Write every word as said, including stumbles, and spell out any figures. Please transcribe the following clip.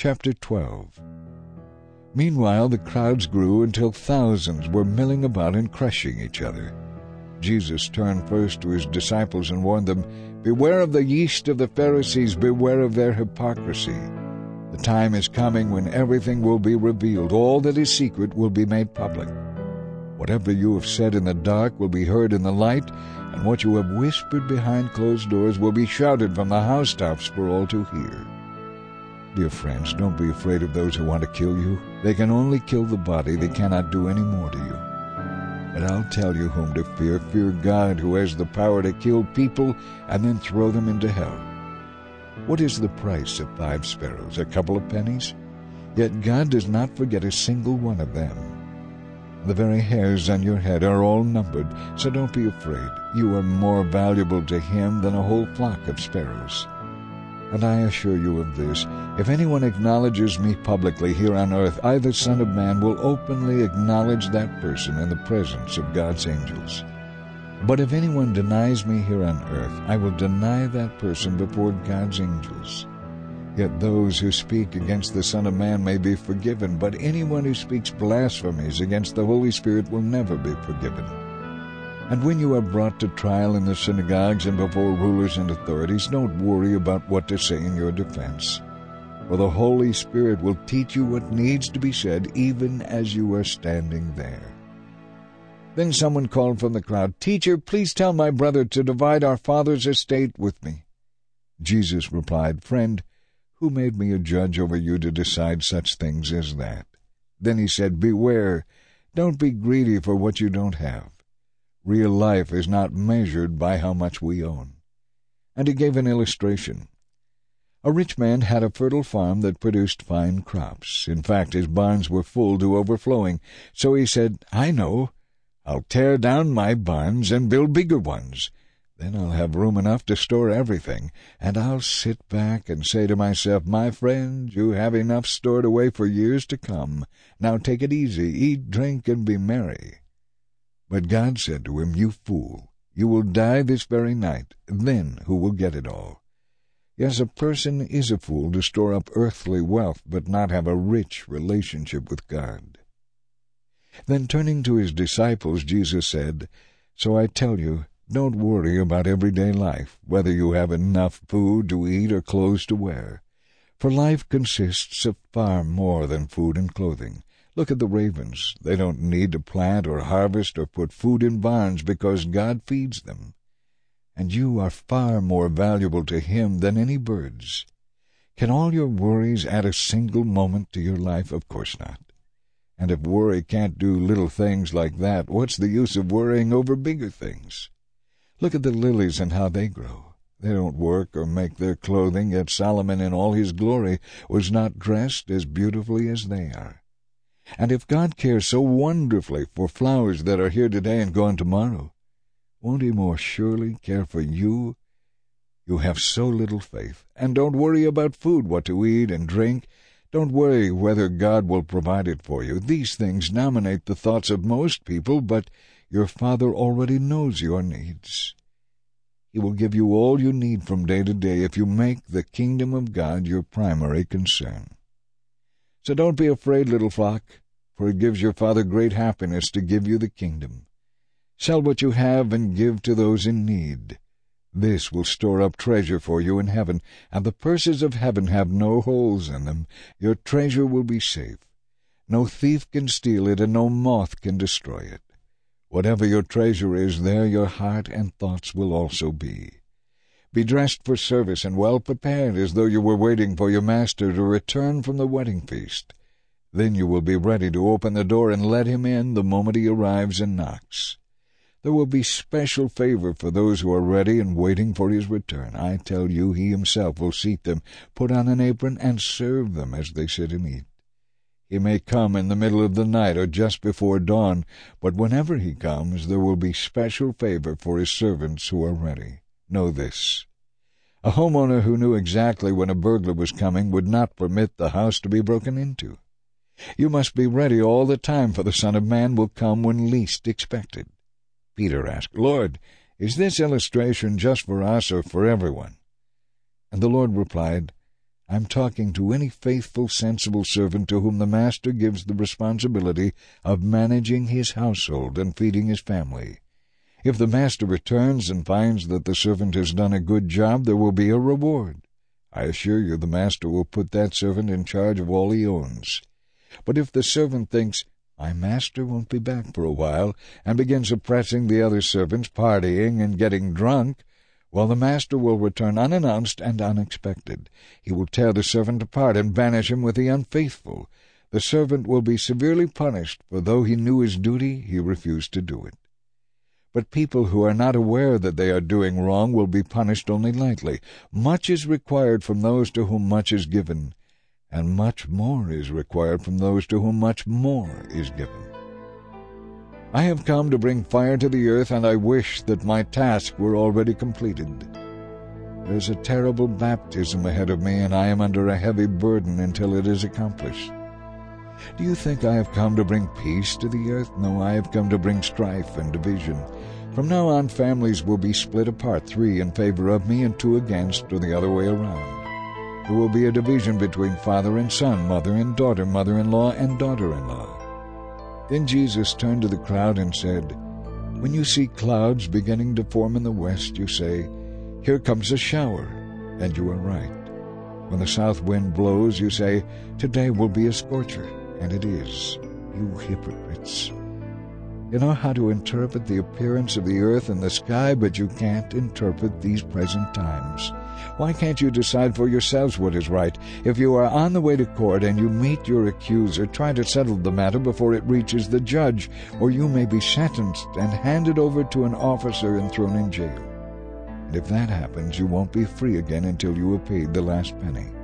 Chapter twelve. Meanwhile the crowds grew until thousands were milling about and crushing each other. Jesus turned first to his disciples and warned them, "Beware of the yeast of the Pharisees, beware of their hypocrisy. The time is coming when everything will be revealed. All that is secret will be made public. Whatever you have said in the dark will be heard in the light, and what you have whispered behind closed doors will be shouted from the housetops for all to hear." Dear friends, don't be afraid of those who want to kill you. They can only kill the body. They cannot do any more to you. But I'll tell you whom to fear. Fear God, who has the power to kill people and then throw them into hell. What is the price of five sparrows? A couple of pennies? Yet God does not forget a single one of them. The very hairs on your head are all numbered, so don't be afraid. You are more valuable to him than a whole flock of sparrows. And I assure you of this, if anyone acknowledges me publicly here on earth, I, the Son of Man, will openly acknowledge that person in the presence of God's angels. But if anyone denies me here on earth, I will deny that person before God's angels. Yet those who speak against the Son of Man may be forgiven, but anyone who speaks blasphemies against the Holy Spirit will never be forgiven. And when you are brought to trial in the synagogues and before rulers and authorities, don't worry about what to say in your defense. For the Holy Spirit will teach you what needs to be said even as you are standing there. Then someone called from the crowd, "Teacher, please tell my brother to divide our father's estate with me." Jesus replied, "Friend, who made me a judge over you to decide such things as that?" Then he said, "Beware, don't be greedy for what you don't have. Real life is not measured by how much we own." And he gave an illustration. A rich man had a fertile farm that produced fine crops. In fact, his barns were full to overflowing. So he said, "I know. I'll tear down my barns and build bigger ones. Then I'll have room enough to store everything, and I'll sit back and say to myself, 'My friend, you have enough stored away for years to come. Now take it easy, eat, drink, and be merry.' But God said to him, 'You fool, you will die this very night. Then who will get it all?' Yes, a person is a fool to store up earthly wealth but not have a rich relationship with God." Then turning to his disciples, Jesus said, "So I tell you, don't worry about everyday life, whether you have enough food to eat or clothes to wear. For life consists of far more than food and clothing. Look at the ravens. They don't need to plant or harvest or put food in barns because God feeds them. And you are far more valuable to him than any birds. Can all your worries add a single moment to your life? Of course not. And if worry can't do little things like that, what's the use of worrying over bigger things? Look at the lilies and how they grow. They don't work or make their clothing, yet Solomon in all his glory was not dressed as beautifully as they are. And if God cares so wonderfully for flowers that are here today and gone tomorrow, won't he more surely care for you? You have so little faith. And don't worry about food, what to eat and drink. Don't worry whether God will provide it for you. These things dominate the thoughts of most people, but your Father already knows your needs. He will give you all you need from day to day if you make the kingdom of God your primary concern. So don't be afraid, little flock, for it gives your Father great happiness to give you the kingdom. Sell what you have and give to those in need. This will store up treasure for you in heaven, and the purses of heaven have no holes in them. Your treasure will be safe. No thief can steal it, and no moth can destroy it. Whatever your treasure is, there your heart and thoughts will also be. Be dressed for service and well prepared, as though you were waiting for your master to return from the wedding feast. Then you will be ready to open the door and let him in the moment he arrives and knocks. There will be special favor for those who are ready and waiting for his return. I tell you, he himself will seat them, put on an apron, and serve them as they sit and eat. He may come in the middle of the night or just before dawn, but whenever he comes, there will be special favor for his servants who are ready. Know this. A homeowner who knew exactly when a burglar was coming would not permit the house to be broken into. You must be ready all the time, for the Son of Man will come when least expected." Peter asked, "Lord, is this illustration just for us or for everyone?" And the Lord replied, I'm talking to any faithful, sensible servant to whom the master gives the responsibility of managing his household and feeding his family. If the master returns and finds that the servant has done a good job, there will be a reward. I assure you the master will put that servant in charge of all he owns. But if the servant thinks, my master won't be back for a while, and begins oppressing the other servants, partying and getting drunk, well, the master will return unannounced and unexpected. He will tear the servant apart and banish him with the unfaithful. The servant will be severely punished, for though he knew his duty, he refused to do it. But people who are not aware that they are doing wrong will be punished only lightly. Much is required from those to whom much is given, and much more is required from those to whom much more is given. I have come to bring fire to the earth, and I wish that my task were already completed. There's a terrible baptism ahead of me, and I am under a heavy burden until it is accomplished. Do you think I have come to bring peace to the earth? No, I have come to bring strife and division. From now on, families will be split apart, three in favor of me and two against, or the other way around. There will be a division between father and son, mother and daughter, mother-in-law and daughter-in-law. Then Jesus turned to the crowd and said, When you see clouds beginning to form in the west, you say, Here comes a shower, and you are right. When the south wind blows, you say, Today will be a scorcher, and it is. You hypocrites! You know how to interpret the appearance of the earth and the sky, but you can't interpret these present times. Why can't you decide for yourselves what is right? If you are on the way to court and you meet your accuser, try to settle the matter before it reaches the judge, or you may be sentenced and handed over to an officer and thrown in jail. And if that happens, you won't be free again until you have paid the last penny.